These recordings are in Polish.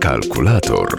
Kalkulator.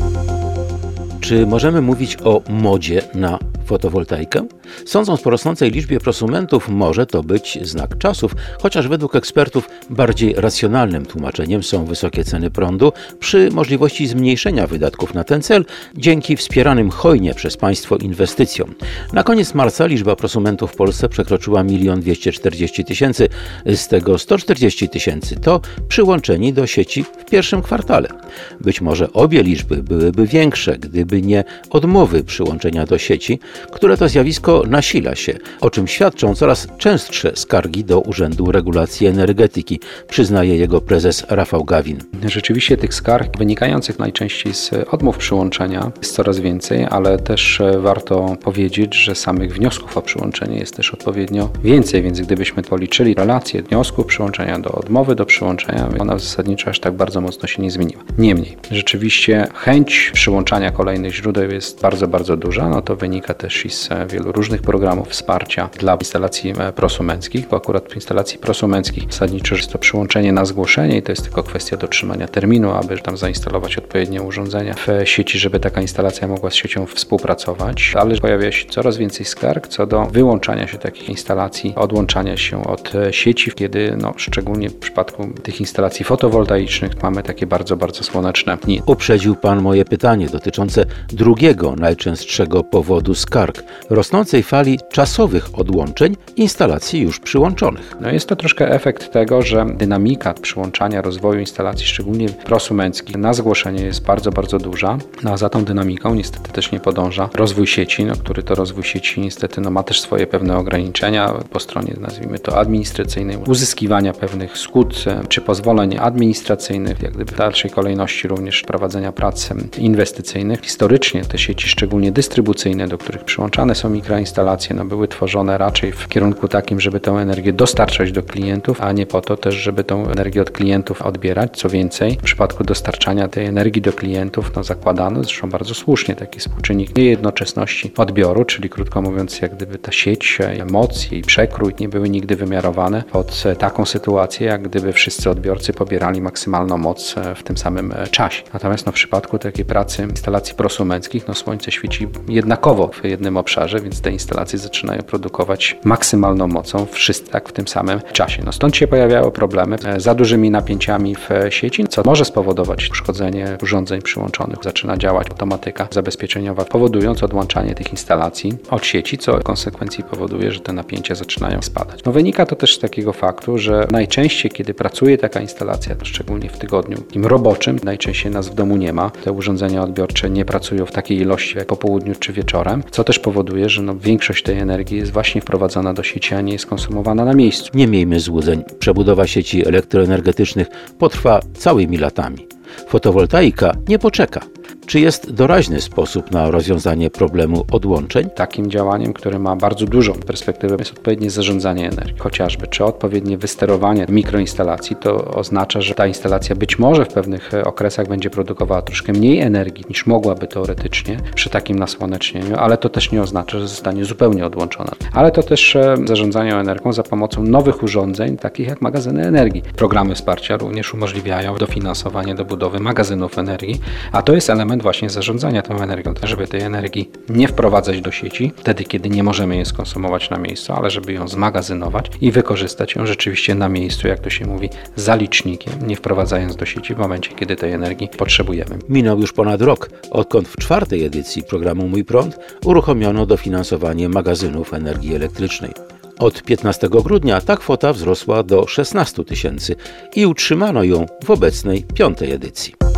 Czy możemy mówić o modzie na fotowoltaikę? Sądząc po rosnącej liczbie prosumentów, może to być znak czasów, chociaż według ekspertów bardziej racjonalnym tłumaczeniem są wysokie ceny prądu przy możliwości zmniejszenia wydatków na ten cel dzięki wspieranym hojnie przez państwo inwestycjom. Na koniec marca liczba prosumentów w Polsce przekroczyła 1 240 000, z tego 140 000 to przyłączeni do sieci w pierwszym kwartale. Być może obie liczby byłyby większe, gdyby nie odmowy przyłączenia do sieci, które to zjawisko nasila się, o czym świadczą coraz częstsze skargi do Urzędu Regulacji Energetyki, przyznaje jego prezes Rafał Gawin. Rzeczywiście tych skarg wynikających najczęściej z odmów przyłączenia jest coraz więcej, ale też warto powiedzieć, że samych wniosków o przyłączenie jest też odpowiednio więcej, więc gdybyśmy policzyli relację wniosku przyłączenia do odmowy do przyłączenia, ona zasadniczo aż tak bardzo mocno się nie zmieniła. Niemniej, rzeczywiście chęć przyłączania kolejnych źródeł jest bardzo, bardzo duża, no to wynika też i z wielu różnych programów wsparcia dla instalacji prosumenckich, bo akurat w instalacji prosumenckich zasadniczo jest to przyłączenie na zgłoszenie i to jest tylko kwestia dotrzymania terminu, aby tam zainstalować odpowiednie urządzenia w sieci, żeby taka instalacja mogła z siecią współpracować, ale pojawia się coraz więcej skarg co do wyłączania się takich instalacji, odłączania się od sieci, kiedy szczególnie w przypadku tych instalacji fotowoltaicznych mamy takie bardzo, bardzo słoneczne dni. Uprzedził Pan moje pytanie dotyczące drugiego najczęstszego powodu skarg, rosnącej fali czasowych odłączeń instalacji już przyłączonych. Jest to troszkę efekt tego, że dynamika przyłączania rozwoju instalacji, szczególnie prosumenckich, na zgłoszenie jest bardzo, bardzo duża, a za tą dynamiką niestety też nie podąża rozwój sieci, który to rozwój sieci niestety ma też swoje pewne ograniczenia po stronie, nazwijmy to administracyjnej, uzyskiwania pewnych zgód czy pozwoleń administracyjnych, jak gdyby w dalszej kolejności również prowadzenia prac inwestycyjnych. Historycznie te sieci, szczególnie dystrybucyjne, do których przyłączane są mikroinstalacje, były tworzone raczej w kierunku takim, żeby tę energię dostarczać do klientów, a nie po to też, żeby tę energię od klientów odbierać. Co więcej, w przypadku dostarczania tej energii do klientów zakładano, zresztą bardzo słusznie, taki współczynnik niejednoczesności odbioru, czyli krótko mówiąc, jak gdyby ta sieć, moc, jej przekrój nie były nigdy wymiarowane pod taką sytuację, jak gdyby wszyscy odbiorcy pobierali maksymalną moc w tym samym czasie. Natomiast w przypadku takiej pracy instalacji prosumenckich, słońce świeci jednakowo w jednym obszarze, więc te instalacje zaczynają produkować maksymalną mocą wszystko w tym samym czasie. Stąd się pojawiały problemy z za dużymi napięciami w sieci, co może spowodować uszkodzenie urządzeń przyłączonych. Zaczyna działać automatyka zabezpieczeniowa, powodując odłączanie tych instalacji od sieci, co w konsekwencji powoduje, że te napięcia zaczynają spadać. Wynika to też z takiego faktu, że najczęściej, kiedy pracuje taka instalacja, szczególnie w tygodniu takim roboczym, najczęściej nas w domu nie ma, te urządzenia odbiorcze nie pracują w takiej ilości jak po południu czy wieczorem, co też powoduje, że większość tej energii jest właśnie wprowadzana do sieci, a nie jest konsumowana na miejscu. Nie miejmy złudzeń. Przebudowa sieci elektroenergetycznych potrwa całymi latami. Fotowoltaika nie poczeka. Czy jest doraźny sposób na rozwiązanie problemu odłączeń? Takim działaniem, które ma bardzo dużą perspektywę, jest odpowiednie zarządzanie energią. Chociażby, czy odpowiednie wysterowanie mikroinstalacji, to oznacza, że ta instalacja być może w pewnych okresach będzie produkowała troszkę mniej energii niż mogłaby teoretycznie przy takim nasłonecznieniu, ale to też nie oznacza, że zostanie zupełnie odłączona. Ale to też zarządzanie energią za pomocą nowych urządzeń, takich jak magazyny energii. Programy wsparcia również umożliwiają dofinansowanie do budowy magazynów energii, a to jest element właśnie zarządzania tą energią, żeby tej energii nie wprowadzać do sieci wtedy, kiedy nie możemy jej skonsumować na miejscu, ale żeby ją zmagazynować i wykorzystać ją rzeczywiście na miejscu, jak to się mówi, za licznikiem, nie wprowadzając do sieci w momencie, kiedy tej energii potrzebujemy. Minął już ponad rok, odkąd w 4. edycji programu Mój Prąd uruchomiono dofinansowanie magazynów energii elektrycznej. Od 15 grudnia ta kwota wzrosła do 16 000 i utrzymano ją w obecnej 5. edycji.